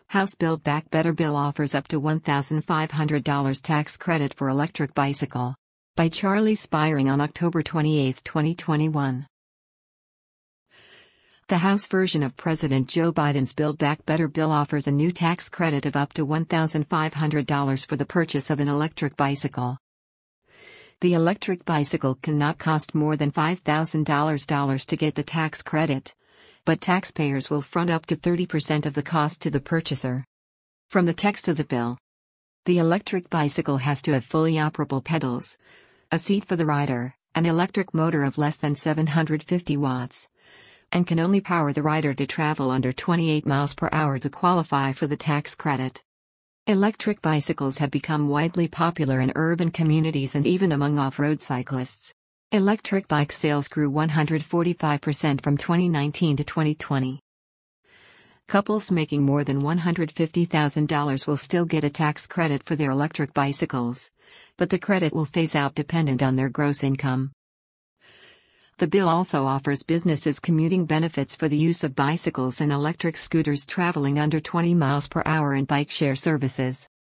House Build Back Better bill offers up to $1,500 tax credit for electric bicycle. By Charlie Spiring on October 28, 2021. The House version of President Joe Biden's Build Back Better bill offers a new tax credit of up to $1,500 for the purchase of an electric bicycle. The electric bicycle cannot cost more than $5,000 to get the tax credit, but taxpayers will front up to 30% of the cost to the purchaser. From the text of the bill, the electric bicycle has to have fully operable pedals, a seat for the rider, an electric motor of less than 750 watts, and can only power the rider to travel under 28 miles per hour to qualify for the tax credit. Electric bicycles have become widely popular in urban communities and even among off-road cyclists. Electric bike sales grew 145% from 2019 to 2020. Couples making more than $150,000 will still get a tax credit for their electric bicycles, but the credit will phase out dependent on their gross income. The bill also offers businesses commuting benefits for the use of bicycles and electric scooters traveling under 20 miles per hour in bike share services.